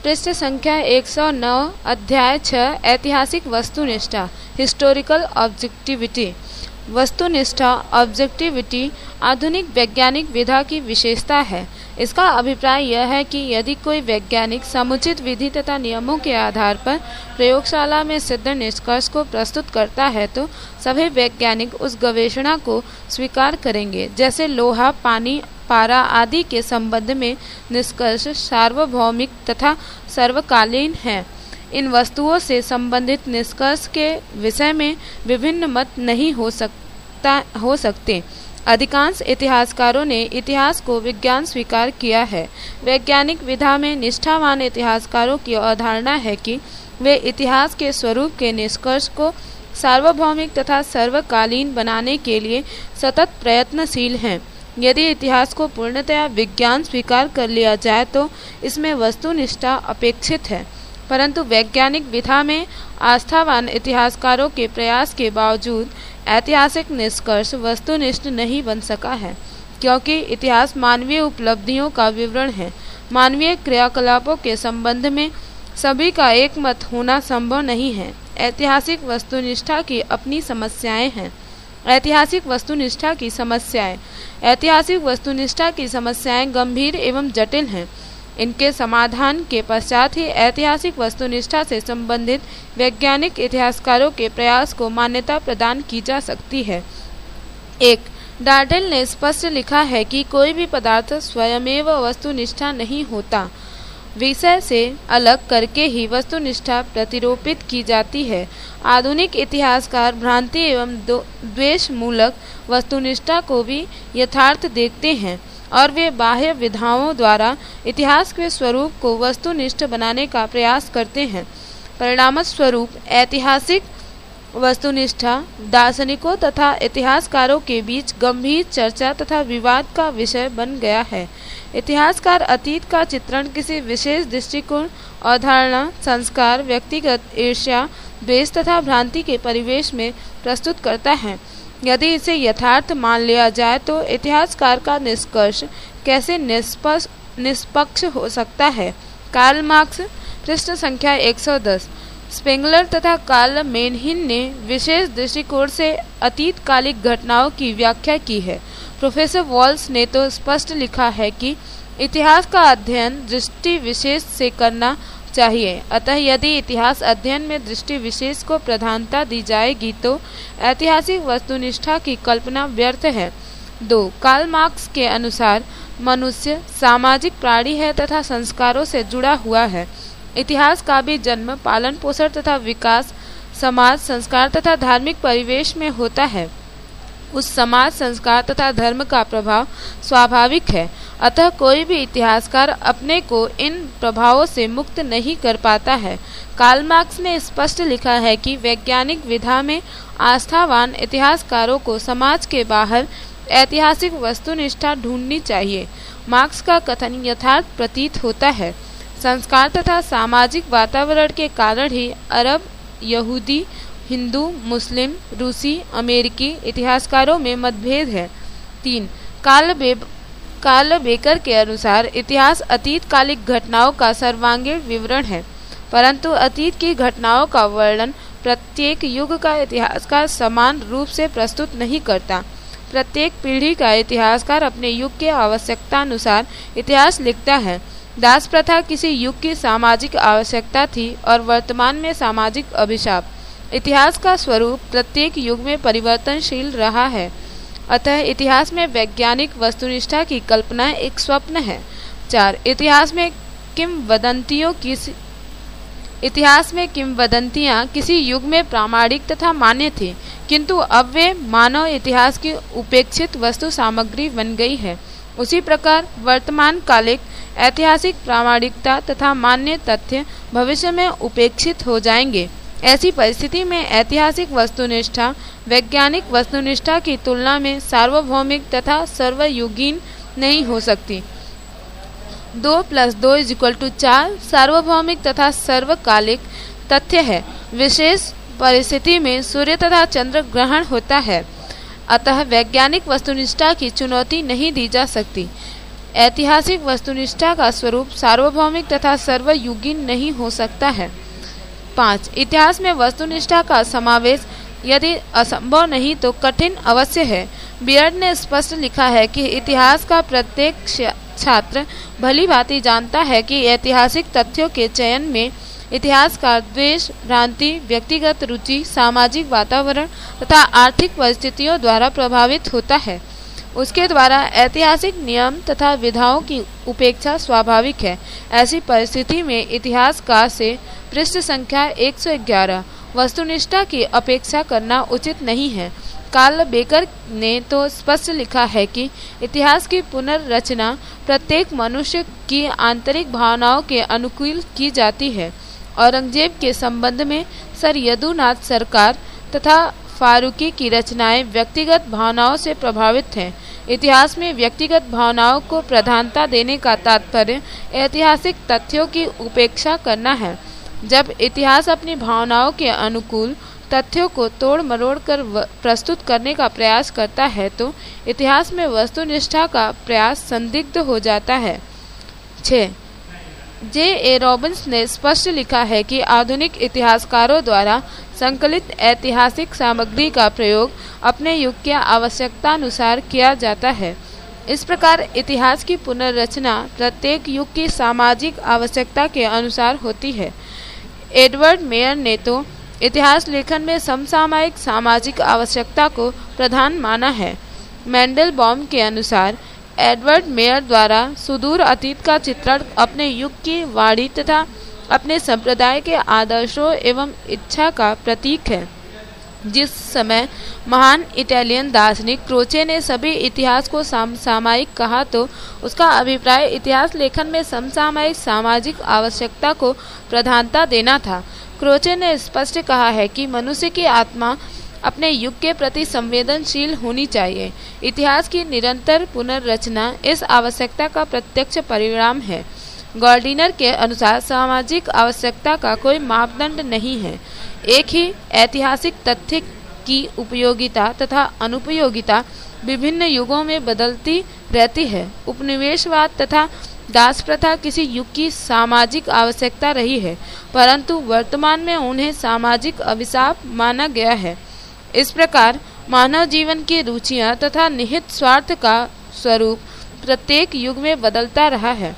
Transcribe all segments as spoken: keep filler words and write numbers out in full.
पृष्ठ संख्या एक सौ नौ, अध्याय छह, ऐतिहासिक वस्तुनिष्ठा, हिस्टोरिकल ऑब्जेक्टिविटी। वस्तुनिष्ठा ऑब्जेक्टिविटी आधुनिक वैज्ञानिक विधा की विशेषता है। इसका अभिप्राय यह है कि यदि कोई वैज्ञानिक समुचित विधि तथा नियमों के आधार पर प्रयोगशाला में सिद्ध निष्कर्ष को प्रस्तुत करता है तो सभी वैज्ञानिक उस गवेषणा को स्वीकार करेंगे। जैसे लोहा, पानी, पारा आदि के संबंध में निष्कर्ष सार्वभौमिक तथा सर्वकालीन हैं। इन वस्तुओं से संबंधित निष्कर्ष के विषय में विभिन्न मत नहीं हो सकता हो सकते। अधिकांश इतिहासकारों ने इतिहास को विज्ञान स्वीकार किया है। वैज्ञानिक विधा में निष्ठावान इतिहासकारों की अवधारणा है कि वे इतिहास के स्वरूप के निष्कर्ष को सार्वभौमिक तथा सर्वकालीन बनाने के लिए सतत प्रयत्नशील हैं। यदि इतिहास को पूर्णतया विज्ञान स्वीकार कर लिया जाए तो इसमें वस्तुनिष्ठा अपेक्षित है, परंतु वैज्ञानिक विधा में आस्थावान इतिहासकारों के प्रयास के बावजूद ऐतिहासिक निष्कर्ष वस्तुनिष्ठ नहीं बन सका है, क्योंकि इतिहास मानवीय उपलब्धियों का विवरण है। मानवीय क्रियाकलापों के संबंध में सभी का एक मत होना संभव नहीं है। ऐतिहासिक वस्तुनिष्ठा की अपनी समस्याएं हैं। ऐतिहासिक वस्तुनिष्ठा की समस्याएं ऐतिहासिक वस्तुनिष्ठा की समस्याएं गंभीर एवं जटिल हैं। इनके समाधान के पश्चात ही ऐतिहासिक वस्तुनिष्ठा से संबंधित वैज्ञानिक इतिहासकारों के प्रयास को मान्यता प्रदान की जा सकती है। एक, डार्डेल ने स्पष्ट लिखा है कि कोई भी पदार्थ स्वयमेव वस्तुनिष्ठा नहीं होता, विषय से अलग करके ही वस्तुनिष्ठा प्रतिरोपित की जाती है। आधुनिक इतिहासकार भ्रांति एवं द्वेष मूलक वस्तुनिष्ठा को भी यथार्थ देखते हैं और वे बाह्य विधाओं द्वारा इतिहास के स्वरूप को वस्तुनिष्ठ बनाने का प्रयास करते हैं। परिणामस्वरूप ऐतिहासिक वस्तुनिष्ठा दार्शनिकों तथा इतिहासकारों के बीच गंभीर चर्चा तथा विवाद का विषय बन गया है। इतिहासकार अतीत का चित्रण किसी विशेष दृष्टिकोण, अवधारणा, संस्कार, व्यक्तिगत ईर्ष्या, द्वेष तथा भ्रांति के परिवेश में प्रस्तुत करता है। यदि इसे यथार्थ मान लिया जाए तो इतिहासकार का निष्कर्ष कैसे निष्पक्ष निष्पक्ष हो सकता है। कार्ल मार्क्स, पृष्ठ संख्या एक सौ दस। स्पेंगलर तथा कार्ल मेनहिन ने विशेष दृष्टिकोण से अतीतकालिक घटनाओं की व्याख्या की है। प्रोफेसर वॉल्स ने तो स्पष्ट लिखा है कि इतिहास का अध्ययन दृष्टि विशेष से करना चाहिए। अतः यदि इतिहास अध्ययन में दृष्टि विशेष को प्रधानता दी जाएगी तो ऐतिहासिक वस्तुनिष्ठा की कल्पना व्यर्थ है। दो, कार्ल मार्क्स के अनुसार मनुष्य सामाजिक प्राणी है तथा संस्कारों से जुड़ा हुआ है। इतिहास का भी जन्म, पालन पोषण तथा विकास समाज, संस्कार तथा धार्मिक परिवेश में होता है। उस समाज, संस्कार तथा धर्म का प्रभाव स्वाभाविक है। अतः कोई भी इतिहासकार अपने को इन प्रभावों से मुक्त नहीं कर पाता है। कार्ल मार्क्स ने स्पष्ट लिखा है कि वैज्ञानिक विधा में आस्थावान इतिहासकारों को समाज के बाहर ऐतिहासिक वस्तुनिष्ठा ढूंढनी चाहिए। मार्क्स का कथन यथार्थ प्रतीत होता है। संस्कार तथा सामाजिक वातावरण के कारण ही अरब, यहूदी, हिंदू, मुस्लिम, रूसी, अमेरिकी इतिहासकारों में मतभेद है। तीन, कार्ल बे कार्ल बेकर के अनुसार इतिहास अतीतकालिक घटनाओं का सर्वांगीण विवरण है, परंतु अतीत की घटनाओं का वर्णन प्रत्येक युग का इतिहासकार समान रूप से प्रस्तुत नहीं करता। प्रत्येक पीढ़ी का इतिहासकार अपने युग के आवश्यकता अनुसार इतिहास लिखता है। दास प्रथा किसी युग की सामाजिक आवश्यकता थी और वर्तमान में सामाजिक अभिशाप। इतिहास का स्वरूप प्रत्येक युग में परिवर्तनशील रहा है। अतः इतिहास में वैज्ञानिक वस्तुनिष्ठा की कल्पना एक स्वप्न है। चार, इतिहास में किंवदंतियों की इतिहास में किंवदंतियां किसी युग में प्रामाणिक तथा मान्य थी, किंतु अब वे मानव इतिहास की उपेक्षित वस्तु सामग्री बन गई है। उसी प्रकार वर्तमान कालिक ऐतिहासिक प्रामाणिकता तथा मान्य तथ्य भविष्य में उपेक्षित हो जाएंगे। ऐसी परिस्थिति में ऐतिहासिक वस्तुनिष्ठा वैज्ञानिक वस्तुनिष्ठा की तुलना में सार्वभौमिक तथा सर्वयुगीन नहीं हो सकती। दो प्लस दो इज इक्वल टू चार सार्वभौमिक तथा सर्वकालिक तथ्य है। विशेष परिस्थिति में सूर्य तथा चंद्र ग्रहण होता है, अतः वैज्ञानिक वस्तुनिष्ठा की चुनौती नहीं दी जा सकती। ऐतिहासिक वस्तुनिष्ठा का स्वरूप सार्वभौमिक तथा सर्वयुगीन नहीं हो सकता है। पाँच, इतिहास में वस्तुनिष्ठा का समावेश यदि असंभव नहीं तो कठिन अवश्य है। बियर्ड ने स्पष्ट लिखा है कि इतिहास का प्रत्येक छात्र भली भांति जानता है कि ऐतिहासिक तथ्यों के चयन में इतिहास का द्वेष, भ्रांति, व्यक्तिगत रुचि, सामाजिक वातावरण तथा आर्थिक परिस्थितियों द्वारा प्रभावित होता है। उसके द्वारा ऐतिहासिक नियम तथा विधाओं की उपेक्षा स्वाभाविक है। ऐसी परिस्थिति में इतिहासकार से पृष्ठ संख्या एक सौ ग्यारह वस्तुनिष्ठा की अपेक्षा करना उचित नहीं है। कार्ल बेकर ने तो स्पष्ट लिखा है कि इतिहास की पुनर्रचना प्रत्येक मनुष्य की आंतरिक भावनाओं के अनुकूल की जाती है। औरंगजेब के संबंध में सर यदुनाथ सरकार तथा फारूकी की रचनाएं व्यक्तिगत भावनाओं से प्रभावित हैं। इतिहास में व्यक्तिगत भावनाओं को प्रधानता देने का तात्पर्य ऐतिहासिक तथ्यों की उपेक्षा करना है। जब इतिहास अपनी भावनाओं के अनुकूल तथ्यों को तोड़ मरोड़ कर प्रस्तुत करने का प्रयास करता है तो इतिहास में वस्तुनिष्ठा का प्रयास संदिग्ध हो जाता है। छः, जे ए रॉबिन्स ने स्पष्ट लिखा है कि आधुनिक इतिहासकारों द्वारा संकलित ऐतिहासिक सामग्री का प्रयोग अपने युग की आवश्यकतानुसार किया जाता है। इस प्रकार इतिहास की पुनर्रचना प्रत्येक युग की सामाजिक आवश्यकता के अनुसार होती है। एडवर्ड मेयर ने तो इतिहास लेखन में समसामयिक सामाजिक आवश्यकता को प्रधान माना है। मेंडलबॉम के अनुसार एडवर्ड मेयर द्वारा सुदूर अतीत का चित्रण अपने युग की वाणी तथा अपने संप्रदाय के आदर्शों एवं इच्छा का प्रतीक है। जिस समय महान इटालियन दार्शनिक क्रोचे ने सभी इतिहास को समसामयिक कहा तो उसका अभिप्राय इतिहास लेखन में समसामयिक सामाजिक आवश्यकता को प्रधानता देना था। क्रोचे ने स्पष्ट कहा है कि मनुष्य की आत्मा अपने युग के प्रति संवेदनशील होनी चाहिए। इतिहास की निरंतर पुनर्रचना इस आवश्यकता का प्रत्यक्ष परिणाम है। गॉर्डिनर के अनुसार सामाजिक आवश्यकता का कोई मापदंड नहीं है। एक ही ऐतिहासिक तथ्य की उपयोगिता तथा अनुपयोगिता विभिन्न युगों में बदलती रहती है। उपनिवेशवाद तथा दास प्रथा किसी युग की सामाजिक आवश्यकता रही है, परंतु वर्तमान में उन्हें सामाजिक अभिशाप माना गया है। इस प्रकार मानव जीवन की रुचियां तथा निहित स्वार्थ का स्वरूप प्रत्येक युग में बदलता रहा है।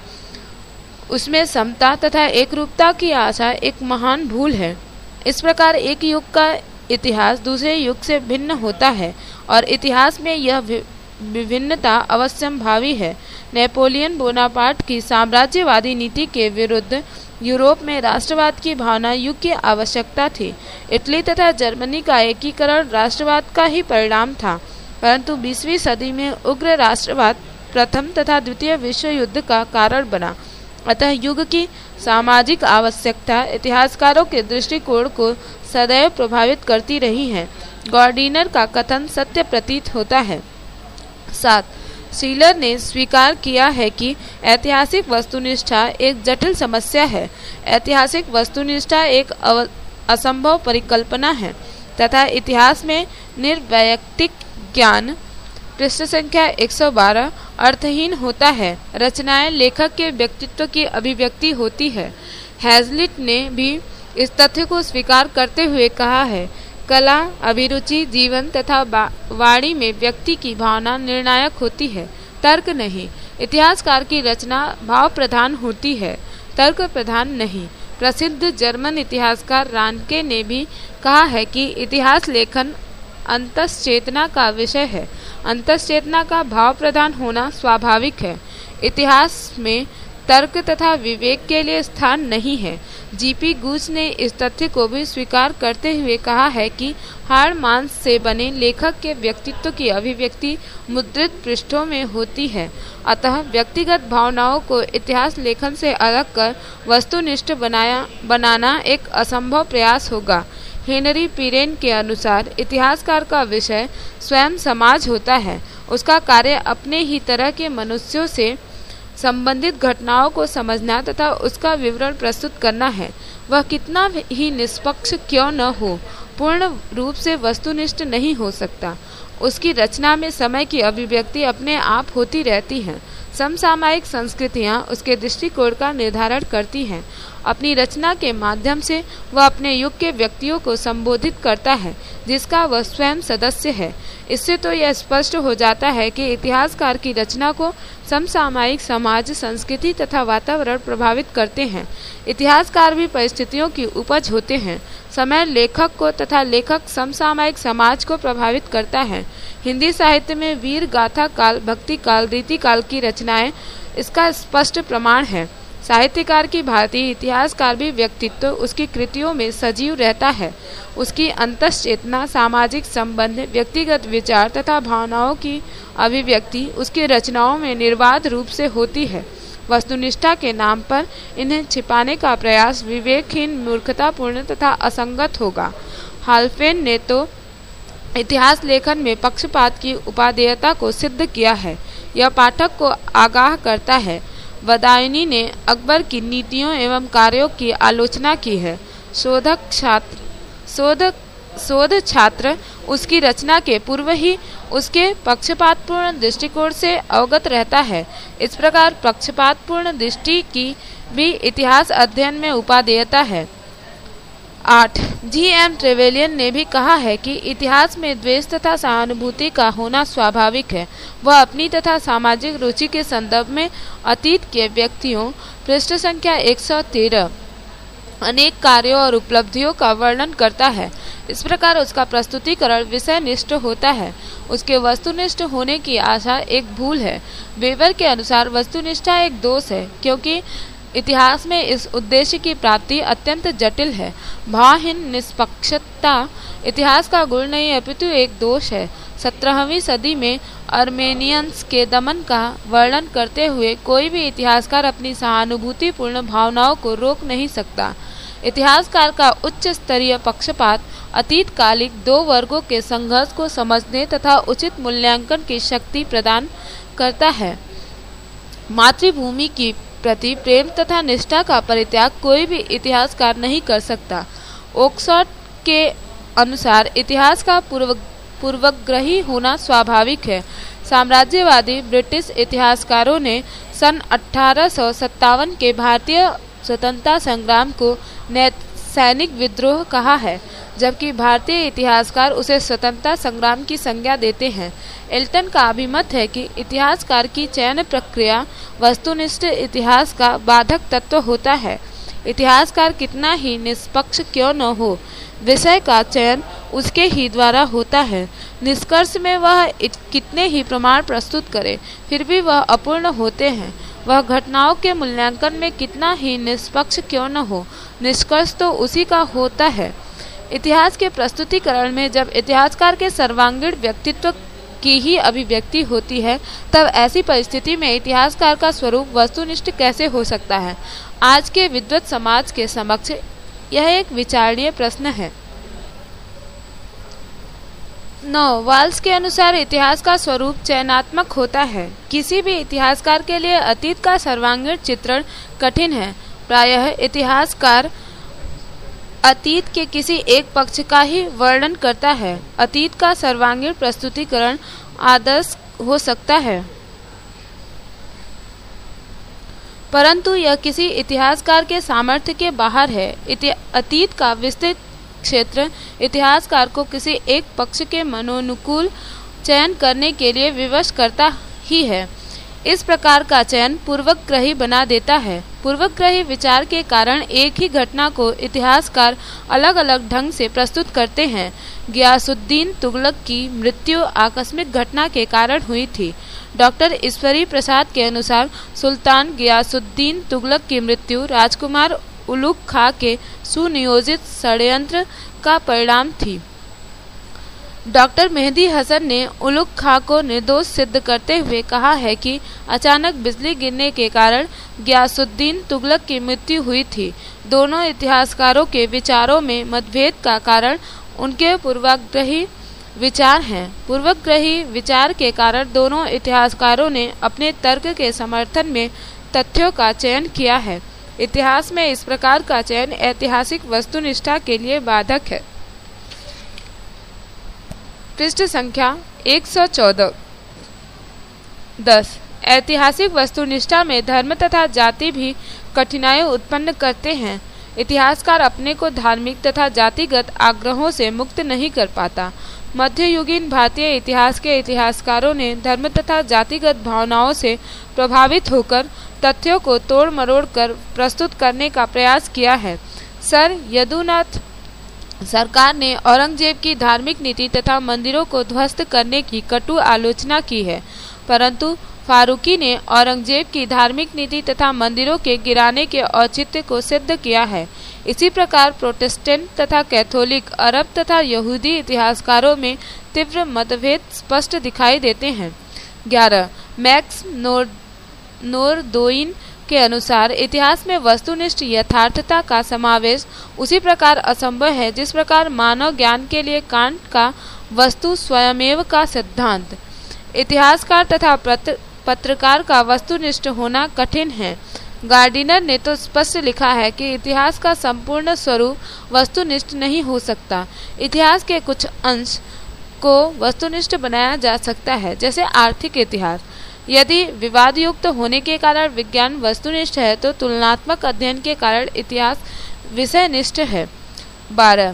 उसमें समता तथा एकरूपता की आशा एक महान भूल है। इस प्रकार एक युग का इतिहास दूसरे युग से भिन्न होता है और इतिहास में यह विभिन्नता अवश्यंभावी है। नेपोलियन बोनापार्ट की साम्राज्यवादी नीति के विरुद्ध यूरोप में राष्ट्रवाद की भावना युग की आवश्यकता थी। इटली तथा जर्मनी का एकीकरण राष्ट्रवाद का ही परिणाम था, परंतु बीसवीं सदी में उग्र राष्ट्रवाद प्रथम तथा द्वितीय विश्व युद्ध का कारण बना। अतः युग की सामाजिक आवश्यकता इतिहासकारों के दृष्टिकोण को सदैव प्रभावित करती रही है। गॉर्डिनर का कथन सत्य प्रतीत होता है। सात, सीलर ने स्वीकार किया है कि ऐतिहासिक वस्तुनिष्ठा एक जटिल समस्या है। ऐतिहासिक वस्तुनिष्ठा एक असंभव परिकल्पना है तथा इतिहास में निर्वैयक्तिक ज्ञान पृष्ठ संख्या एक सौ बारह अर्थहीन होता है। रचनाएं लेखक के व्यक्तित्व की अभिव्यक्ति होती है। हैजलिट ने भी इस तथ्य को स्वीकार करते हुए कहा है, कला, अभिरुचि, जीवन तथा वाणी में व्यक्ति की भावना निर्णायक होती है, तर्क नहीं। इतिहासकार की रचना भाव प्रधान होती है, तर्क प्रधान नहीं। प्रसिद्ध जर्मन इतिहासकार रानके ने भी कहा है कि इतिहास लेखन अंतश्चेतना का विषय है। अंतश्चेतना का भाव प्रधान होना स्वाभाविक है। इतिहास में तर्क तथा विवेक के लिए स्थान नहीं है। जीपी गूच ने इस तथ्य को भी स्वीकार करते हुए कहा है कि हाड़ मांस से बने लेखक के व्यक्तित्व की अभिव्यक्ति मुद्रित पृष्ठों में होती है। अतः व्यक्तिगत भावनाओं को इतिहास लेखन से अलग कर वस्तुनिष्ठ बनाया बनाना एक असंभव प्रयास होगा। हेनरी पिरेन के अनुसार इतिहासकार का विषय स्वयं समाज होता है। उसका कार्य अपने ही तरह के मनुष्यों से संबंधित घटनाओं को समझना तथा उसका विवरण प्रस्तुत करना है। वह कितना ही निष्पक्ष क्यों न हो, पूर्ण रूप से वस्तुनिष्ठ नहीं हो सकता। उसकी रचना में समय की अभिव्यक्ति अपने आप होती रहती है। समसामयिक संस्कृतियाँ उसके दृष्टिकोण का निर्धारण करती हैं। अपनी रचना के माध्यम से वह अपने युग के व्यक्तियों को संबोधित करता है जिसका वह स्वयं सदस्य है। इससे तो यह स्पष्ट हो जाता है कि इतिहासकार की रचना को समसामयिक समाज, संस्कृति तथा वातावरण प्रभावित करते हैं। इतिहासकार भी परिस्थितियों की उपज होते हैं। समय लेखक को तथा लेखक समसामयिक समाज को प्रभावित करता है। हिंदी साहित्य में वीर गाथा काल, भक्ति काल, रीति काल की रचनाएं इसका स्पष्ट प्रमाण है। साहित्यकार की भारतीय इतिहासकार भी व्यक्तित्व उसकी कृतियों में सजीव रहता है। उसकी अंतश्चेतना, सामाजिक संबंध, व्यक्तिगत विचार तथा भावनाओं की अभिव्यक्ति उसकी रचनाओं में निर्बाध रूप से होती है। वस्तुनिष्ठा के नाम पर इन्हें छिपाने का प्रयास विवेकहीन, मूर्खतापूर्ण तथा असंगत होगा। हाल्फेन ने तो इतिहास लेखन में पक्षपात की उपादेयता को सिद्ध किया है। यह पाठक को आगाह करता है। बदायूनी ने अकबर की नीतियों एवं कार्यों की आलोचना की है। शोधक छात्र शोध शोध छात्र उसकी रचना के पूर्व ही उसके पक्षपातपूर्ण दृष्टिकोण से अवगत रहता है। इस प्रकार पक्षपातपूर्ण दृष्टि की भी इतिहास अध्ययन में उपादेयता है। आठ जी एम ट्रेवेलियन ने भी कहा है कि इतिहास में द्वेष तथा सहानुभूति का होना स्वाभाविक है। वह अपनी तथा सामाजिक रुचि के संदर्भ में अतीत के व्यक्तियों, पृष्ठ संख्या एक सौ तेरह, अनेक कार्यों और उपलब्धियों का वर्णन करता है। इस प्रकार उसका प्रस्तुतिकरण विषयनिष्ठ होता है। उसके वस्तुनिष्ठ होने की आशा एक भूल है। वेबर के अनुसार वस्तुनिष्ठा एक दोष है, क्योंकि इतिहास में इस उद्देश्य की प्राप्ति अत्यंत जटिल है। भावहीन निष्पक्षता इतिहास का गुण नहीं अपितु एक दोष है। सत्रहवीं सदी में अर्मेनियंस के दमन का वर्णन करते हुए कोई भी इतिहासकार अपनी सहानुभूतिपूर्ण भावनाओं को रोक नहीं सकता। इतिहासकार का उच्च स्तरीय पक्षपात अतीतकालिक दो वर्गों के संघर्ष को समझने तथा उचित मूल्यांकन की शक्ति प्रदान करता है। मातृभूमि की प्रति प्रेम तथा निष्ठा का परित्याग कोई भी इतिहासकार नहीं कर सकता। ओक्सफोर्ड के अनुसार इतिहास का पूर्व पूर्वग्रही होना स्वाभाविक है। साम्राज्यवादी ब्रिटिश इतिहासकारों ने सन अठारह सौ सत्तावन के भारतीय स्वतंत्रता संग्राम को सैनिक विद्रोह कहा है, जबकि भारतीय इतिहासकार उसे स्वतंत्रता संग्राम की संज्ञा देते हैं। एल्टन का अभिमत है कि इतिहासकार की चयन प्रक्रिया वस्तुनिष्ठ इतिहास का बाधक तत्व होता है। इतिहासकार कितना ही निष्पक्ष क्यों न हो, विषय का चयन उसके ही द्वारा होता है। निष्कर्ष में वह कितने ही प्रमाण प्रस्तुत करे, फिर भी वह अपूर्ण होते हैं। वह घटनाओं के मूल्यांकन में कितना ही निष्पक्ष क्यों न हो, निष्कर्ष तो उसी का होता है। इतिहास के प्रस्तुतिकरण में जब इतिहासकार के सर्वांगीण व्यक्तित्व की ही अभिव्यक्ति होती है, तब ऐसी परिस्थिति में इतिहासकार का स्वरूप वस्तुनिष्ठ कैसे हो सकता है? आज के विद्वत समाज के समक्ष यह एक विचारणीय प्रश्न है। नौ वाल्स के अनुसार इतिहास का स्वरूप चयनात्मक होता है। किसी भी इतिहासकार के लिए अतीत का सर्वांगीण चित्रण कठिन है। प्रायः इतिहासकार अतीत के किसी एक पक्ष का ही वर्णन करता है। अतीत का सर्वांगीण प्रस्तुतिकरण आदर्श हो सकता है, परंतु यह किसी इतिहासकार के सामर्थ्य के बाहर है। अतीत का विस्तृत क्षेत्र इतिहासकार को किसी एक पक्ष के मनोनुकूल चयन करने के लिए विवश करता ही है। इस प्रकार का चयन पूर्वग्रही बना देता है। पूर्वग्रही विचार के कारण एक ही घटना को इतिहासकार अलग अलग ढंग से प्रस्तुत करते हैं। गियासुद्दीन तुगलक की मृत्यु आकस्मिक घटना के कारण हुई थी। डॉक्टर ईश्वरी प्रसाद के अनुसार सुल्तान गियासुद्दीन तुगलक की मृत्यु राजकुमार उलुग खां के सुनियोजित षड्यंत्र का परिणाम थी। डॉक्टर मेहदी हसन ने उलुग खां को निर्दोष सिद्ध करते हुए कहा है कि अचानक बिजली गिरने के कारण गियासुद्दीन तुगलक की मृत्यु हुई थी। दोनों इतिहासकारों के विचारों में मतभेद का कारण उनके पूर्वाग्रही विचार हैं। पूर्वग्रही विचार के कारण दोनों इतिहासकारों ने अपने तर्क के समर्थन में तथ्यों का चयन किया है। इतिहास में इस प्रकार का चयन ऐतिहासिक वस्तुनिष्ठा के लिए बाधक है। पृष्ठ संख्या एक सौ चौदह। दस ऐतिहासिक वस्तुनिष्ठा में धर्म तथा जाति भी कठिनाई उत्पन्न करते हैं। इतिहासकार अपने को धार्मिक तथा जातिगत आग्रहों से मुक्त नहीं कर पाता। मध्ययुगीन भारतीय इतिहास के इतिहासकारों ने धर्म तथा जातिगत भावनाओं से प्रभावित होकर तथ्यों को तोड़ मरोड़ कर प्रस्तुत करने का प्रयास किया है। सर यदुनाथ सरकार ने औरंगजेब की धार्मिक नीति तथा मंदिरों को ध्वस्त करने की कटु आलोचना की है, परंतु फारूकी ने औरंगजेब की धार्मिक नीति तथा मंदिरों के गिराने के औचित्य को सिद्ध किया है। इसी प्रकार प्रोटेस्टेंट तथा कैथोलिक, अरब तथा यहूदी इतिहासकारों में तीव्र मतभेद स्पष्ट दिखाई देते हैं। ग्यारह मैक्स नोर नोरदोइन के अनुसार इतिहास में वस्तुनिष्ठ यथार्थता का समावेश उसी प्रकार असंभव है जिस प्रकार मानव ज्ञान के लिए कांट का वस्तु स्वयमेव का सिद्धांत। इतिहासकार तथा पत्रकार का वस्तुनिष्ठ होना कठिन है। गार्डिनर ने तो स्पष्ट लिखा है कि इतिहास का संपूर्ण स्वरूप वस्तुनिष्ठ नहीं हो सकता। इतिहास के कुछ अंश को वस्तुनिष्ठ बनाया जा सकता है, जैसे आर्थिक इतिहास। यदि विवाद युक्त होने के कारण विज्ञान वस्तुनिष्ठ है तो तुलनात्मक अध्ययन के कारण इतिहास विषयनिष्ठ है। बारह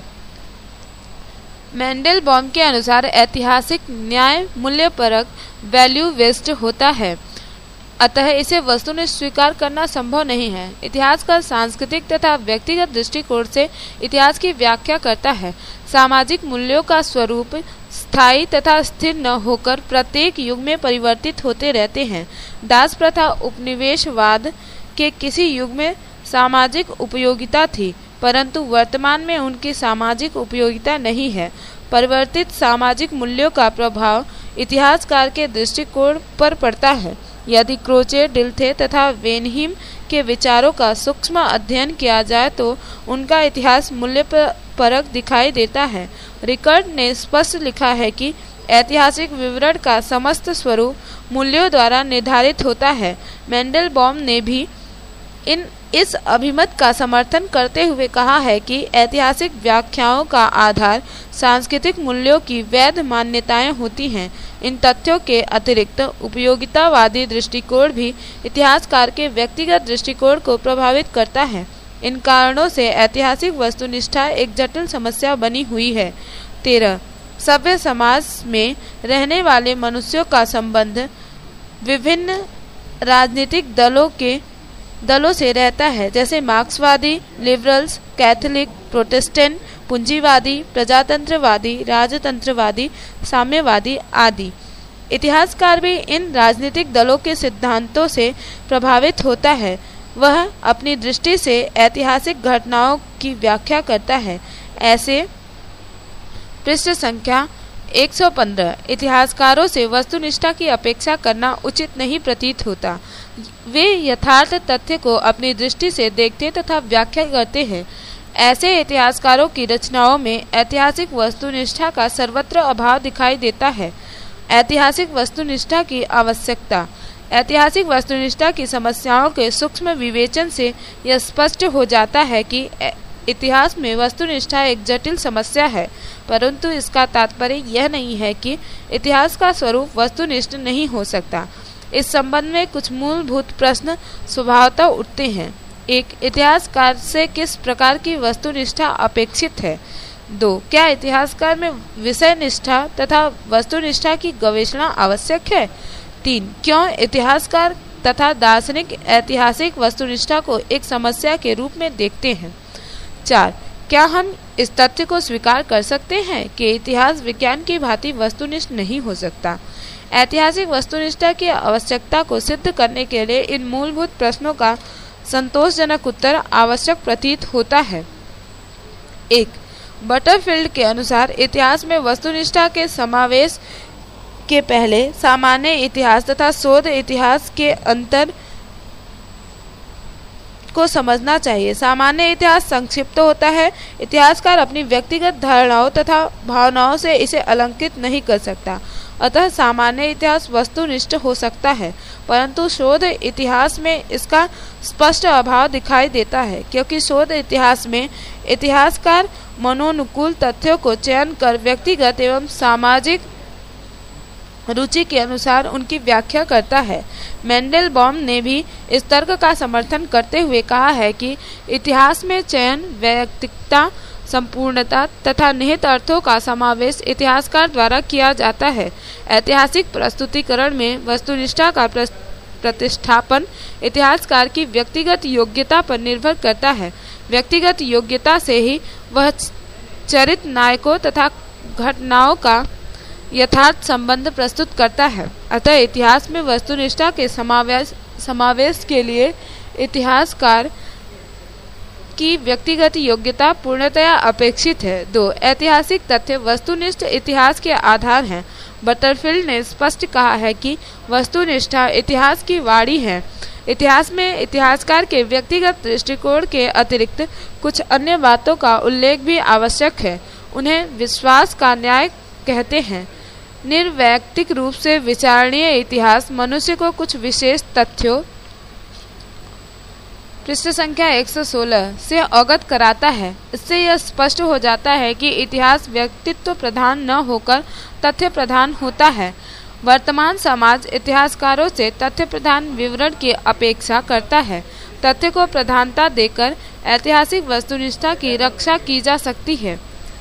मेंडेलबॉम के अनुसार ऐतिहासिक न्याय मूल्यपरक वैल्यू बेस्ड होता है, अतः इसे वस्तुनिष्ठ स्वीकार करना संभव नहीं है। इतिहास का सांस्कृतिक तथा व्यक्तिगत दृष्टिकोण से इतिहास की व्याख्या करता है। सामाजिक मूल्यों का स्वरूप स्थायी तथा स्थिर न होकर प्रत्येक युग में परिवर्तित होते रहते हैं। दास प्रथा उपनिवेशवाद के किसी युग में सामाजिक उपयोगिता थी, परंतु वर्तमान में उनकी सामाजिक उपयोगिता नहीं है। परिवर्तित सामाजिक मूल्यों का प्रभाव इतिहासकार के दृष्टिकोण पर पड़ता है। यदि क्रोचे, डिल्थे तथा वेनहिम के विचारों का सूक्ष्म अध्ययन किया जाए तो उनका इतिहास मूल्य परक दिखाई देता है। रिकर्ड ने स्पष्ट लिखा है कि ऐतिहासिक विवरण का समस्त स्वरूप मूल्यों द्वारा निर्धारित होता है। मेंडेलबॉम ने भी इन इस अभिमत का समर्थन करते हुए कहा है कि ऐतिहासिक व्याख्याओं का आधार सांस्कृतिक मूल्यों की वैध मान्यताएं होती हैं। इन तथ्यों के अतिरिक्त उपयोगितावादी दृष्टिकोण भी इतिहासकार के व्यक्तिगत दृष्टिकोण को प्रभावित करता है। इन कारणों से ऐतिहासिक वस्तुनिष्ठा एक जटिल समस्या बनी हुई है। तेरह सभ्य समाज में रहने वाले मनुष्यों का संबंध विभिन्न राजनीतिक दलों के दलों से रहता है, जैसे मार्क्सवादी, लिबरल्स, कैथोलिक, प्रोटेस्टेंट, पूंजीवादी, प्रजातंत्रवादी, राजतंत्रवादी, साम्यवादी आदि। इतिहासकार भी इन राजनीतिक दलों के सिद्धांतों से प्रभावित होता है। वह अपनी दृष्टि से ऐतिहासिक घटनाओं की व्याख्या करता है। ऐसे पृष्ठ संख्या एक सौ पंद्रह इतिहासकारों से वस्तुनिष्ठा की अपेक्षा करना उचित नहीं प्रतीत होता। वे यथार्थ तथ्य को अपनी दृष्टि से देखते तथा व्याख्या करते हैं। ऐसे इतिहासकारों की रचनाओं में ऐतिहासिक वस्तुनिष्ठा का सर्वत्र अभाव दिखाई देता है। ऐतिहासिक वस्तुनिष्ठा की आवश्यकता। ऐतिहासिक वस्तुनिष्ठा की समस्याओं के सूक्ष्म विवेचन से यह स्पष्ट हो जाता है कि इतिहास में वस्तुनिष्ठा एक जटिल समस्या है, परंतु इसका तात्पर्य यह नहीं है कि इतिहास का स्वरूप वस्तुनिष्ठ नहीं हो सकता। इस संबंध में कुछ मूलभूत प्रश्न स्वभावतः उठते हैं। एक, इतिहासकार से किस प्रकार की वस्तुनिष्ठा अपेक्षित है? दो, क्या इतिहासकार में विषय निष्ठा तथा वस्तुनिष्ठा की गवेषणा आवश्यक है? तीन, क्यों इतिहासकार तथा दार्शनिक ऐतिहासिक वस्तुनिष्ठा को एक समस्या के रूप में देखते हैं? चार, क्या हम इस तथ्य को स्वीकार कर सकते हैं कि इतिहास विज्ञान की भांति वस्तुनिष्ठ नहीं हो सकता? ऐतिहासिक वस्तुनिष्ठा की आवश्यकता को सिद्ध करने के लिए इन मूलभूत प्रश्नों का संतोषजनक उत्तर आवश्यक प्रतीत होता है। एक, बटरफील्ड के अनुसार इतिहास में वस्तुनिष्ठा के समावेश के पहले सामान्य इतिहास तथा शोध इतिहास के अंतर को समझना चाहिए। सामान्य इतिहास संक्षिप्त होता है। इतिहासकार अपनी व्यक्तिगत धारणाओं तथा भावनाओं से इसे अलंकृत नहीं कर सकता, अतः सामान्य इतिहास वस्तुनिष्ठ हो सकता है, परंतु शोध इतिहास में इसका स्पष्ट अभाव दिखाई देता है, क्योंकि शोध इतिहास में इतिहासकार मनोनुकूल तथ्यों को चयन कर व्यक्तिगत एवं सामाजिक रुचि के अनुसार उनकी व्याख्या करता है। मेंडेलबॉम ने भी इस तर्क का समर्थन करते हुए कहा है कि इतिहास में चयन, वैयक्तिकता, संपूर्णता तथा निहित अर्थों का समावेश इतिहासकार द्वारा किया जाता है। ऐतिहासिक प्रस्तुतिकरण में वस्तुनिष्ठा का प्रतिष्ठापन इतिहासकार की व्यक्तिगत योग्यता पर निर्भर करता है। व्यक्तिगत योग्यता से ही वह चरित्र, नायकों तथा घटनाओं का यथार्थ संबंध प्रस्तुत करता है। अतः इतिहास में वस्तुनिष्ठा के समावेश समावेश के लिए इतिहासकार की व्यक्तिगत योग्यता पूर्णतया अपेक्षित है। दो, ऐतिहासिक तथ्य वस्तुनिष्ठ इतिहास के आधार हैं। बटरफील्ड ने स्पष्ट कहा है कि वस्तुनिष्ठा इतिहास की वाणी है। इतिहास में इतिहासकार के व्यक्तिगत दृष्टिकोण के अतिरिक्त कुछ अन्य बातों का उल्लेख भी आवश्यक है। उन्हें विश्वास का न्याय कहते हैं। निर्वैयक्तिक रूप से विचारणीय इतिहास मनुष्य को कुछ विशेष तथ्यों, पृष्ठ संख्या एक सौ सोलह से अवगत कराता है। इससे यह स्पष्ट हो जाता है कि इतिहास व्यक्तित्व प्रधान न होकर तथ्य प्रधान होता है। वर्तमान समाज इतिहासकारों से तथ्य प्रधान विवरण की अपेक्षा करता है। तथ्य को प्रधानता देकर ऐतिहासिक वस्तुनिष्ठा की रक्षा की जा सकती है।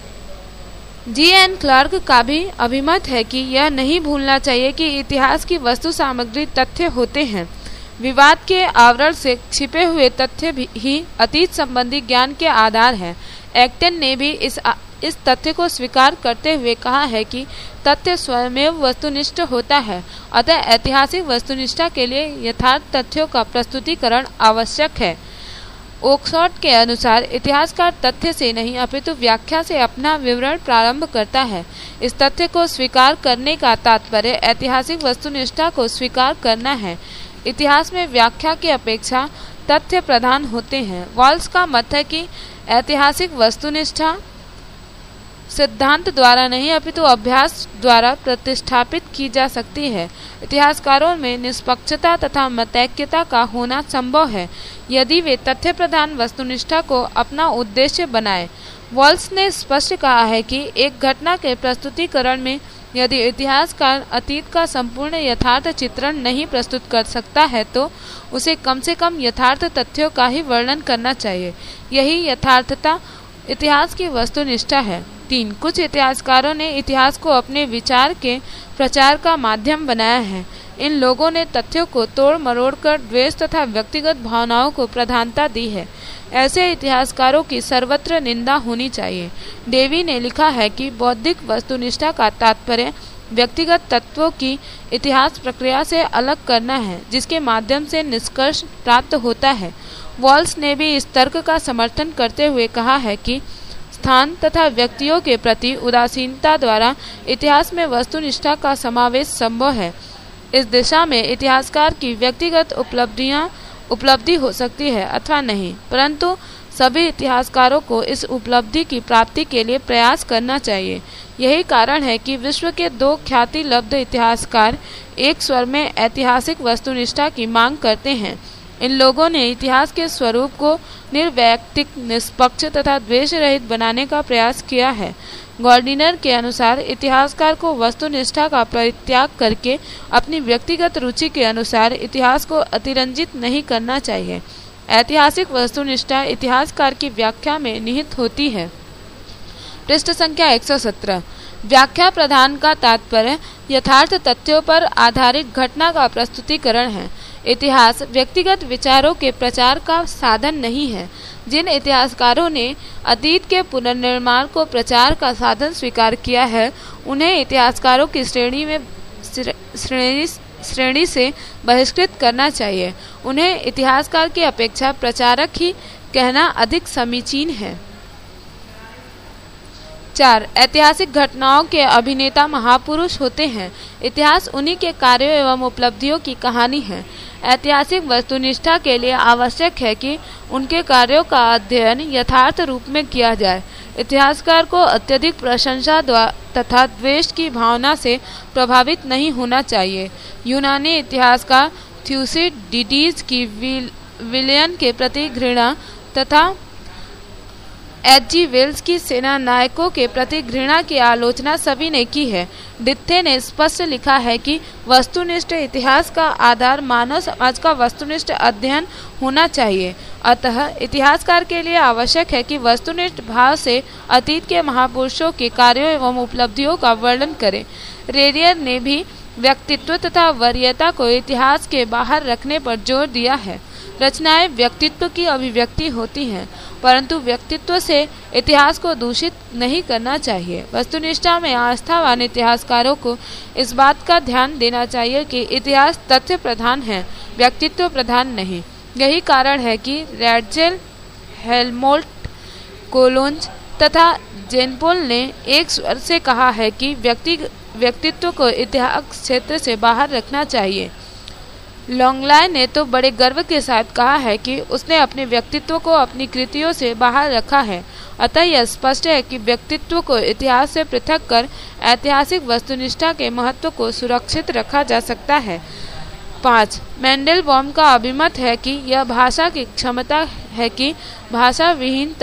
जी एन क्लार्क का भी अभिमत है कि यह नहीं भूलना चाहिए कि इतिहास की वस्तु सामग्री तथ्य होते हैं। विवाद के आवरण से छिपे हुए तथ्य भी ही अतीत संबंधी ज्ञान के आधार हैं। एक्टन ने भी इस इस तथ्य को स्वीकार करते हुए कहा है कि तथ्य स्वयमेव वस्तुनिष्ठ होता है। अतः ऐतिहासिक वस्तुनिष्ठा के लिए यथार्थ तथ्यों का प्रस्तुतिकरण आवश्यक है। ओक्सफोर्ड के अनुसार इतिहासकार तथ्य से नहीं अपितु व्याख्या से अपना विवरण प्रारंभ करता है। इस तथ्य को स्वीकार करने का तात्पर्य ऐतिहासिक वस्तुनिष्ठा को स्वीकार करना है। इतिहास में व्याख्या की अपेक्षा तथ्य प्रधान होते हैं। वॉल्स का मत है कि ऐतिहासिक वस्तुनिष्ठा सिद्धांत द्वारा नहीं अपितु अभ्यास द्वारा प्रतिष्ठापित की जा सकती है। इतिहासकारों में निष्पक्षता तथा मतैक्यता का होना संभव है यदि वे तथ्य प्रधान वस्तुनिष्ठा को अपना उद्देश्य बनाए। वॉल्स ने स्पष्ट कहा है कि एक घटना के प्रस्तुतिकरण में यदि इतिहासकार अतीत का संपूर्ण यथार्थ चित्रण नहीं प्रस्तुत कर सकता है तो उसे कम से कम यथार्थ तथ्यों का ही वर्णन करना चाहिए। यही यथार्थता इतिहास की वस्तुनिष्ठा है। तीन, कुछ इतिहासकारों ने इतिहास को अपने विचार के प्रचार का माध्यम बनाया है। इन लोगों ने तथ्यों को तोड़ मरोड़ कर द्वेष तथा व्यक्तिगत भावनाओं को प्रधानता दी है। ऐसे इतिहासकारों की सर्वत्र निंदा होनी चाहिए। डेवी ने लिखा है कि बौद्धिक वस्तुनिष्ठा का तात्पर्य व्यक्तिगत तत्वों की इतिहास प्रक्रिया से अलग करना है जिसके माध्यम से निष्कर्ष प्राप्त होता है। वॉल्स ने भी इस तर्क का समर्थन करते हुए कहा है कि स्थान तथा व्यक्तियों के प्रति उदासीनता द्वारा इतिहास में वस्तुनिष्ठा का समावेश संभव है। इस दिशा में इतिहासकार की व्यक्तिगत उपलब्धियां उपलब्धि हो सकती है अथवा नहीं, परंतु सभी इतिहासकारों को इस उपलब्धि की प्राप्ति के लिए प्रयास करना चाहिए। यही कारण है कि विश्व के दो ख्याति लब्ध इतिहासकार एक स्वर में ऐतिहासिक वस्तुनिष्ठा की मांग करते हैं। इन लोगों ने इतिहास के स्वरूप को निर्वैयक्तिक, निष्पक्ष तथा द्वेष रहित बनाने का प्रयास किया है। गार्डिनर के अनुसार इतिहासकार को वस्तुनिष्ठा का परित्याग करके अपनी व्यक्तिगत रुचि के अनुसार इतिहास को अतिरंजित नहीं करना चाहिए। ऐतिहासिक वस्तुनिष्ठा इतिहासकार की व्याख्या में निहित होती है। पृष्ठ संख्या एक सौ सत्रह। व्याख्या प्रधान का तात्पर्य यथार्थ तथ्यों पर आधारित घटना का प्रस्तुतिकरण है। इतिहास व्यक्तिगत विचारों के प्रचार का साधन नहीं है। जिन इतिहासकारों ने अतीत के पुनर्निर्माण को प्रचार का साधन स्वीकार किया है उन्हें इतिहासकारों की श्रेणी में श्रेणी श्रेणी से बहिष्कृत करना चाहिए। उन्हें इतिहासकार की अपेक्षा प्रचारक ही कहना अधिक समीचीन है। चार, ऐतिहासिक घटनाओं के अभिनेता महापुरुष होते हैं। इतिहास उन्हीं के कार्यों एवं उपलब्धियों की कहानी है। ऐतिहासिक वस्तुनिष्ठा के लिए आवश्यक है कि उनके कार्यों का अध्ययन यथार्थ रूप में किया जाए। इतिहासकार को अत्यधिक प्रशंसा तथा द्वेष की भावना से प्रभावित नहीं होना चाहिए। यूनानी इतिहासकार थ्यूसिडिडीज की विलयन के प्रति घृणा तथा एच जी वेल्स की सेना नायकों के प्रति घृणा की आलोचना सभी ने की है। डित्थे ने स्पष्ट लिखा है कि वस्तुनिष्ठ इतिहास का आधार मानव समाज का वस्तुनिष्ठ अध्ययन होना चाहिए। अतः इतिहासकार के लिए आवश्यक है कि वस्तुनिष्ठ भाव से अतीत के महापुरुषों के कार्यों एवं उपलब्धियों का वर्णन करें। रेरियर ने भी व्यक्तित्व तथा वरीयता को इतिहास के बाहर रखने पर जोर दिया है। रचनाएं व्यक्तित्व की अभिव्यक्ति होती हैं, परंतु व्यक्तित्व से इतिहास को दूषित नहीं करना चाहिए। वस्तुनिष्ठा में आस्थावान इतिहासकारों को इस बात का ध्यान देना चाहिए कि इतिहास तथ्य प्रधान है, व्यक्तित्व प्रधान नहीं। यही कारण है कि रैडजेल, हेलमोल्ट, कोलोन्ज तथा जेनपोल ने एक स्वर से कहा है कि व्यक्ति व्यक्तित्व को इतिहास क्षेत्र से बाहर रखना चाहिए। लॉन्गलाय ने तो बड़े गर्व के साथ कहा है कि उसने अपने व्यक्तित्व को अपनी कृतियों से बाहर रखा है। अतः यह स्पष्ट है कि व्यक्तित्व को इतिहास से पृथक कर ऐतिहासिक वस्तुनिष्ठा के महत्व को सुरक्षित रखा जा सकता है। पाँच, मेंडेलबॉम का अभिमत है कि यह भाषा की क्षमता है कि भाषा विहीन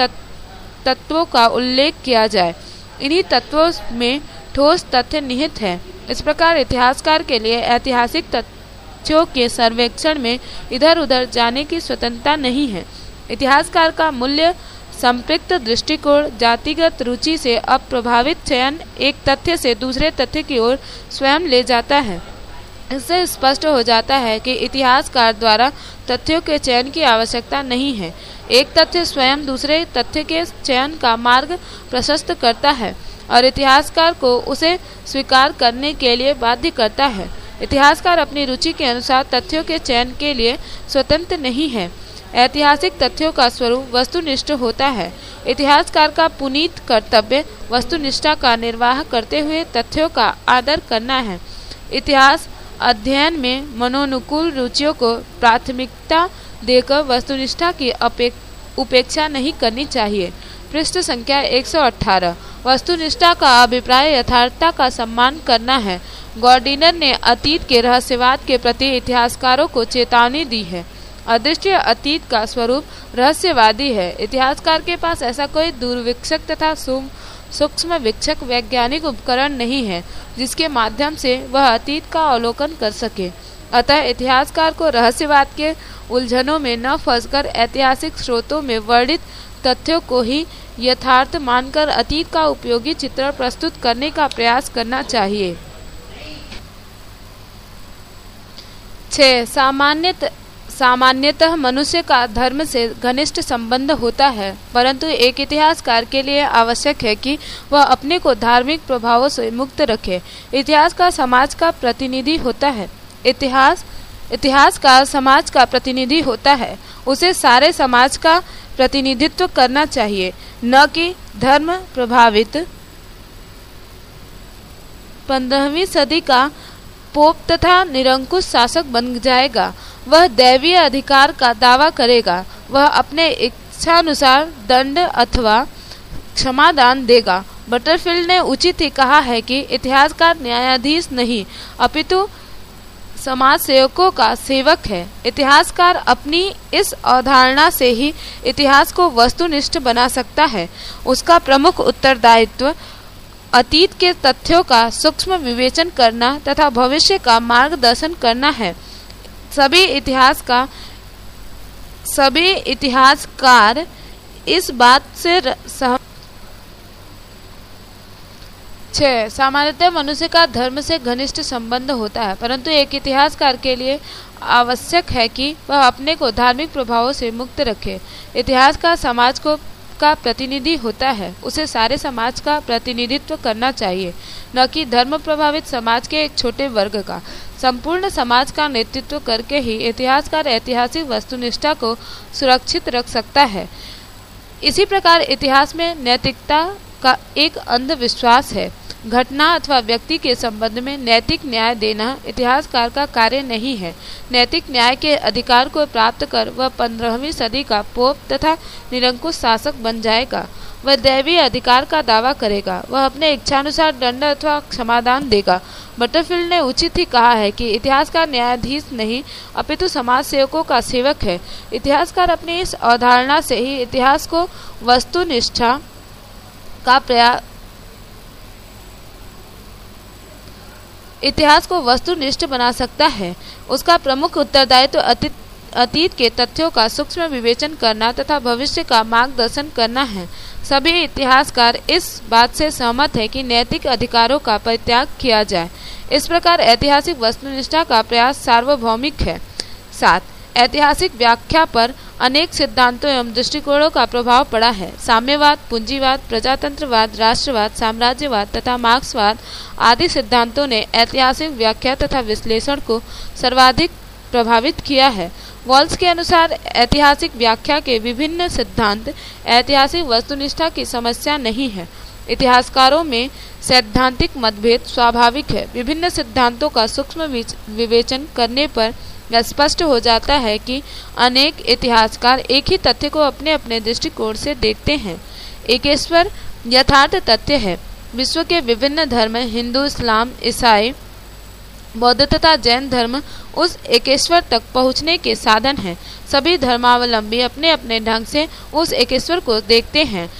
तत्वों का उल्लेख किया जाए। इन्हीं तत्वों में ठोस तथ्य निहित है। इस प्रकार इतिहासकार के लिए ऐतिहासिक तथ्यों के सर्वेक्षण में इधर उधर जाने की स्वतंत्रता नहीं है। इतिहासकार का मूल्य संपृक्त दृष्टिकोण, जातिगत रुचि से अप्रभावित चयन एक तथ्य से दूसरे तथ्य की ओर स्वयं ले जाता है। इससे स्पष्ट हो जाता है कि इतिहासकार द्वारा तथ्यों के चयन की आवश्यकता नहीं है। एक तथ्य स्वयं दूसरे तथ्य के चयन का मार्ग प्रशस्त करता है और इतिहासकार को उसे स्वीकार करने के लिए बाध्य करता है। इतिहासकार अपनी रुचि के अनुसार तथ्यों के चयन के लिए स्वतंत्र नहीं है। ऐतिहासिक तथ्यों का स्वरूप वस्तुनिष्ठ होता है। इतिहासकार का पुनीत कर्तव्य वस्तुनिष्ठा का निर्वाह करते हुए तथ्यों का आदर करना है। इतिहास अध्ययन में मनोनुकूल रुचियों को प्राथमिकता देकर वस्तुनिष्ठा की उपेक्षा नहीं करनी चाहिए। पृष्ठ संख्या एक सौ अठारह। वस्तुनिष्ठा का अभिप्राय यथार्थता का सम्मान करना है। गॉर्डिनर ने अतीत के रहस्यवाद के प्रति इतिहासकारों को चेतावनी दी है। अदृश्य अतीत का स्वरूप रहस्यवादी है। इतिहासकार के पास ऐसा कोई दूरवीक्षक तथा सूक्ष्म वीक्षक वैज्ञानिक उपकरण नहीं है जिसके माध्यम से वह अतीत का अवलोकन कर सके। अतः इतिहासकार को रहस्यवाद के उलझनों में न फंसकर ऐतिहासिक स्रोतों में वर्णित तथ्यों को ही यथार्थ मानकर अतीत का उपयोगी चित्रण प्रस्तुत करने का प्रयास करना चाहिए। छह, सामान्यतः सामान्यतः मनुष्य का धर्म से घनिष्ठ संबंध होता है, परंतु एक इतिहासकार के लिए आवश्यक है कि वह अपने को धार्मिक प्रभावों से मुक्त रखे। इतिहास का समाज का प्रतिनिधि होता है। इतिहास इतिहास का समाज का प्रतिनिधि होता है। उसे सारे समाज का प्रतिनिधित्व करना चाहिए, न कि धर्म प्रभावित पंद्रहवीं सदी का पोप तथा निरंकुश शासक बन जाएगा। वह दैवीय अधिकार का दावा करेगा। वह अपने इच्छानुसार दंड अथवा क्षमादान देगा। बटरफील्ड ने उचित ही कहा है कि इतिहासकार न्यायाधीश नहीं अपितु समाज सेवकों का सेवक है। इतिहासकार अपनी इस अवधारणा से ही इतिहास को वस्तुनिष्ठ बना सकता है। उसका प्रमुख उत्तरदायित्व अतीत के तथ्यों का सूक्ष्म विवेचन करना तथा भविष्य का मार्गदर्शन करना है। सभी इतिहास का सभी इतिहासकार इस बात से सह छह, सामान्यतः मनुष्य का धर्म से घनिष्ठ संबंध होता है, परंतु एक इतिहासकार के लिए आवश्यक है कि वह अपने को धार्मिक प्रभावों से मुक्त रखे। इतिहास का समाज को का प्रतिनिधि होता है। उसे सारे समाज का प्रतिनिधित्व करना चाहिए, न कि धर्म प्रभावित समाज के एक छोटे वर्ग का। संपूर्ण समाज का नेतृत्व करके ही इतिहासकार ऐतिहासिक वस्तुनिष्ठा को सुरक्षित रख सकता है। इसी प्रकार इतिहास में नैतिकता का एक अंधविश्वास है। घटना अथवा व्यक्ति के संबंध में नैतिक न्याय देना इतिहासकार का कार्य नहीं है। नैतिक न्याय के अधिकार को प्राप्त कर वह पंद्रहवीं सदी का पोप तथा निरंकुश शासक बन जाएगा। वह दैवीय अधिकार का दावा करेगा। वह अपने इच्छानुसार दंड अथवा क्षमादान देगा। बटरफील्ड ने उचित ही कहा है कि इतिहासकार न्यायाधीश नहीं अपितु समाज सेवकों का सेवक है। इतिहासकार अपनी इस अवधारणा से ही इतिहास को वस्तुनिष्ठा का प्रयास इतिहास को वस्तुनिष्ठ बना सकता है। उसका प्रमुख उत्तरदायित्व अतीत अतीत के तथ्यों का सूक्ष्म विवेचन करना तथा भविष्य का मार्गदर्शन करना है। सभी इतिहासकार इस बात से सहमत है कि नैतिक अधिकारों का परित्याग किया जाए। इस प्रकार ऐतिहासिक वस्तुनिष्ठा का प्रयास सार्वभौमिक है। सात, ऐतिहासिक व्याख्या पर अनेक सिद्धांतों एवं दृष्टिकोणों का प्रभाव पड़ा है। साम्यवाद, पूंजीवाद, प्रजातंत्रवाद, राष्ट्रवाद, साम्राज्यवाद तथा मार्क्सवाद आदि सिद्धांतों ने ऐतिहासिक व्याख्या तथा विश्लेषण को सर्वाधिक प्रभावित किया है। वॉल्स के अनुसार ऐतिहासिक व्याख्या के विभिन्न सिद्धांत ऐतिहासिक वस्तुनिष्ठा की समस्या नहीं है। इतिहासकारों में सैद्धांतिक मतभेद स्वाभाविक है। विभिन्न सिद्धांतों का सूक्ष्म विवेचन करने पर यह स्पष्ट हो जाता है कि अनेक इतिहासकार एक ही तथ्य को अपने अपने दृष्टिकोण से देखते हैं। एकेश्वर यथार्थ तथ्य है। विश्व के विभिन्न धर्म हिंदू, इस्लाम, ईसाई, बौद्ध तथा जैन धर्म उस एकेश्वर तक पहुँचने के साधन हैं। सभी धर्मावलंबी अपने अपने ढंग से उस एकेश्वर को देखते हैं।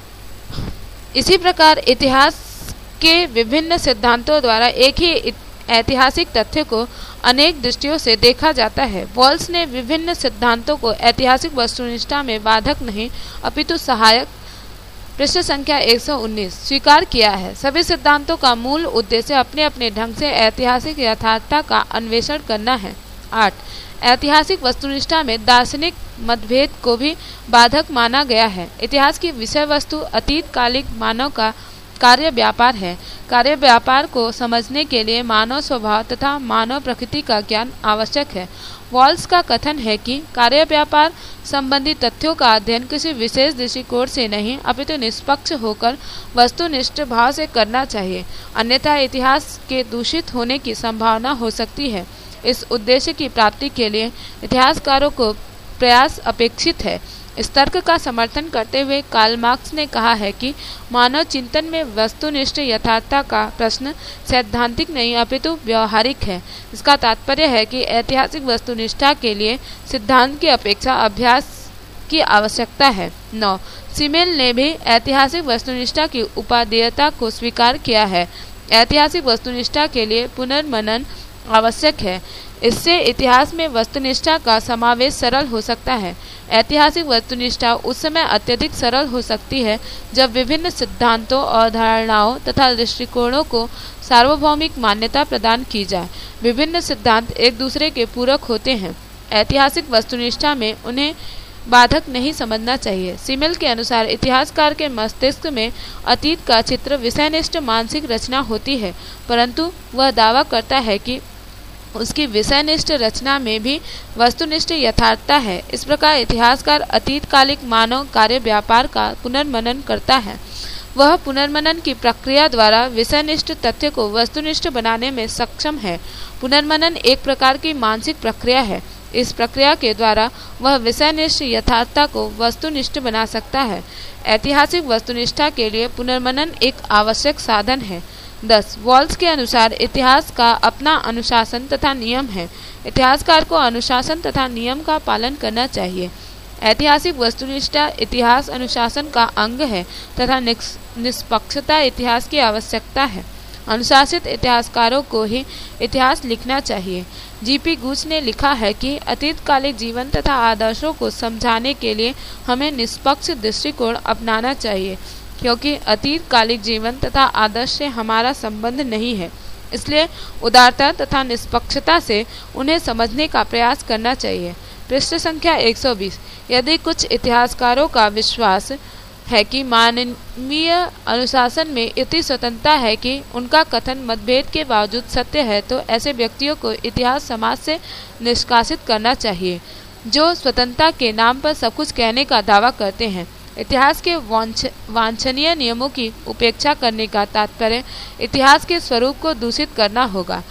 इसी प्रकार इतिहास के विभिन्न सिद्धांतों द्वारा एक ही ऐतिहासिक तथ्य को अनेक दृष्टियों से देखा जाता है। वॉल्स ने विभिन्न सिद्धांतों को ऐतिहासिक वस्तुनिष्ठा में बाधक नहीं अपितु सहायक पृष्ठ संख्या एक सौ उन्नीस स्वीकार किया है। सभी सिद्धांतों का मूल उद्देश्य अपने अपने ढंग से ऐतिहासिक यथार्थता का अन्वेषण करना है। आठ, ऐतिहासिक वस्तुनिष्ठा में दार्शनिक मतभेद को भी बाधक माना गया है। इतिहास की विषय वस्तु अतीत कालिक मानव का कार्य व्यापार है। कार्य व्यापार को समझने के लिए मानव स्वभाव तथा मानव प्रकृति का ज्ञान आवश्यक है। वॉल्स का कथन है कि कार्य व्यापार संबंधी तथ्यों का अध्ययन किसी विशेष दृष्टिकोण से नहीं अपितु निष्पक्ष होकर वस्तुनिष्ठ भाव से करना चाहिए, अन्यथा इतिहास के दूषित होने की संभावना हो सकती है। इस उद्देश्य की प्राप्ति के लिए इतिहासकारों को प्रयास अपेक्षित है। इस तर्क का समर्थन करते हुए कार्ल मार्क्स ने कहा है कि मानव चिंतन में वस्तुनिष्ठ यथार्थता का प्रश्न सैद्धांतिक नहीं अपितु व्यवहारिक है। इसका तात्पर्य है कि ऐतिहासिक वस्तुनिष्ठा के लिए सिद्धांत की अपेक्षा अभ्यास की आवश्यकता है। नौ, सिमेल ने भी ऐतिहासिक वस्तुनिष्ठा की उपादेयता को स्वीकार किया है। ऐतिहासिक वस्तुनिष्ठा के लिए पुनर्मनन आवश्यक है। इससे इतिहास में वस्तुनिष्ठा का समावेश सरल हो सकता है। ऐतिहासिक वस्तुनिष्ठा उस समय अत्यधिक सरल हो सकती है जब विभिन्न सिद्धांतों और धारणाओं तथा दृष्टिकोणों को सार्वभौमिक मान्यता प्रदान की जाए। विभिन्न सिद्धांत एक दूसरे के पूरक होते हैं। ऐतिहासिक वस्तुनिष्ठा में उन्हें बाधक नहीं समझना चाहिए। सिमेल के अनुसार इतिहासकार के मस्तिष्क में अतीत का चित्र विषयनिष्ठ मानसिक रचना होती है, परंतु वह दावा करता है कि उसकी विषयनिष्ठ रचना में भी वस्तुनिष्ठ यथार्थता है। इस प्रकार इतिहासकार अतीतकालिक मानव कार्य व्यापार का पुनर्मनन करता है। वह पुनर्मनन की प्रक्रिया द्वारा विषयनिष्ठ तथ्य को वस्तुनिष्ठ बनाने में सक्षम है। पुनर्मनन एक प्रकार की मानसिक प्रक्रिया है। इस प्रक्रिया के द्वारा वह विषयनिष्ठ यथार्थता को वस्तुनिष्ठ बना सकता है। ऐतिहासिक वस्तुनिष्ठा के लिए पुनर्मनन एक आवश्यक साधन है। दस, वॉल्स के अनुसार इतिहास का अपना अनुशासन तथा नियम है। इतिहासकार को अनुशासन तथा नियम का पालन करना चाहिए। ऐतिहासिक वस्तुनिष्ठा इतिहास अनुशासन का अंग है तथा निष्पक्षता इतिहास की आवश्यकता है। अनुशासित इतिहासकारों को ही इतिहास लिखना चाहिए। जीपी गूच ने लिखा है कि अतीतकालिक जीवन तथा आदर्शों को समझाने के लिए हमें निष्पक्ष दृष्टिकोण अपनाना चाहिए, क्योंकि अतीतकालिक जीवन तथा आदर्श से हमारा संबंध नहीं है। इसलिए उदारता तथा निष्पक्षता से उन्हें समझने का प्रयास करना चाहिए। पृष्ठ संख्या एक सौ बीस। यदि कुछ इतिहासकारों का विश्वास है कि मानवीय अनुशासन में इतनी स्वतंत्रता है कि उनका कथन मतभेद के बावजूद सत्य है, तो ऐसे व्यक्तियों को इतिहास समाज से निष्कासित करना चाहिए जो स्वतंत्रता के नाम पर सब कुछ कहने का दावा करते हैं। इतिहास के वांछनीय नियमों की उपेक्षा करने का तात्पर्य इतिहास के स्वरूप को दूषित करना होगा।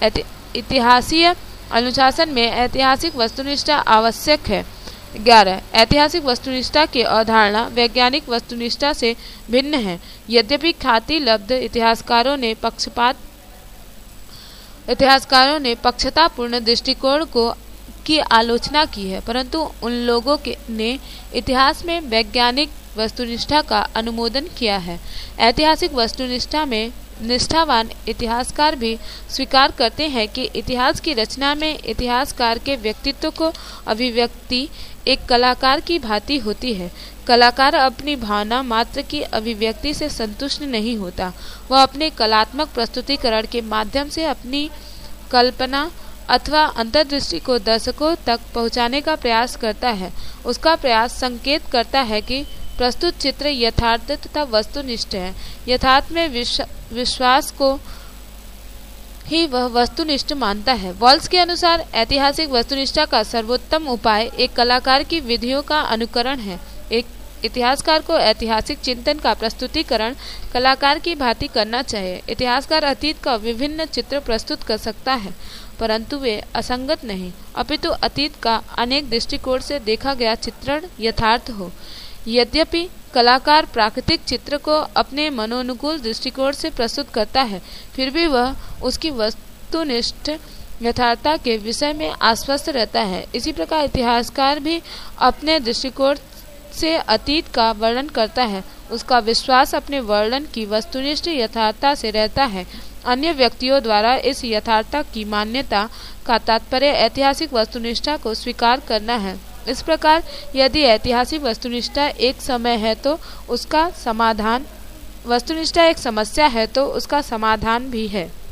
इतिहासीय अनुशासन में ऐतिहासिक वस्तुनिष्ठा आवश्यक है। ग्यारह, ऐतिहासिक वस्तुनिष्ठा की अवधारणा वैज्ञानिक वस्तुनिष्ठा से भिन्न है। यद्यपि ख्याति लब्ध इतिहासकारों ने पक्षपात इतिहासकारों ने पक्षतापूर्ण दृष्टिकोण को की आलोचना की है, परंतु उन लोगों के ने इतिहास में वैज्ञानिक वस्तुनिष्ठा का अनुमोदन किया है। ऐतिहासिक वस्तुनिष्ठा में निष्ठावान इतिहासकार भी स्वीकार करते हैं कि इतिहास की रचना में इतिहासकार के व्यक्तित्व को अभिव्यक्ति एक कलाकार की भांति होती है। कलाकार अपनी भावना मात्र की अभिव्यक्ति से संतुष्ट नहीं होता, वह अपने कलात्मक प्रस्तुतिकरण के माध्यम से अपनी कल्पना अथवा अंतर्दृष्टि को दर्शकों तक पहुंचाने का प्रयास करता है। उसका प्रयास संकेत करता है कि प्रस्तुत चित्र यथार्थ तथा वस्तुनिष्ठ है। यथार्थ में विश्वास को ही वह वस्तुनिष्ठ मानता है। वॉल्स के अनुसार ऐतिहासिक वस्तुनिष्ठा का सर्वोत्तम उपाय एक कलाकार की विधियों का अनुकरण है। एक इतिहासकार को ऐतिहासिक चिंतन का प्रस्तुतिकरण कलाकार की भांति करना चाहिए। इतिहासकार अतीत का विभिन्न चित्र प्रस्तुत कर सकता है, परंतु वे असंगत नहीं, अपितु अतीत का अनेक दृष्टिकोण से देखा गया चित्रण यथार्थ हो। यद्यपि कलाकार प्राकृतिक चित्र को अपने मनोनुकूल दृष्टिकोण से प्रस्तुत करता है, फिर भी वह उसकी वस्तुनिष्ठ यथार्थता के विषय में आश्वस्त रहता है। इसी प्रकार इतिहासकार भी अपने दृष्टिकोण से अतीत का वर्णन करता है, उसका विश्वास अपने वर्णन की वस्तुनिष्ठ यथार्थता से रहता है। अन्य व्यक्तियों द्वारा इस यथार्थता की मान्यता का तात्पर्य ऐतिहासिक वस्तुनिष्ठा को स्वीकार करना है। इस प्रकार यदि ऐतिहासिक वस्तुनिष्ठा एक समय है तो उसका समाधान वस्तुनिष्ठा एक समस्या है तो उसका समाधान भी है।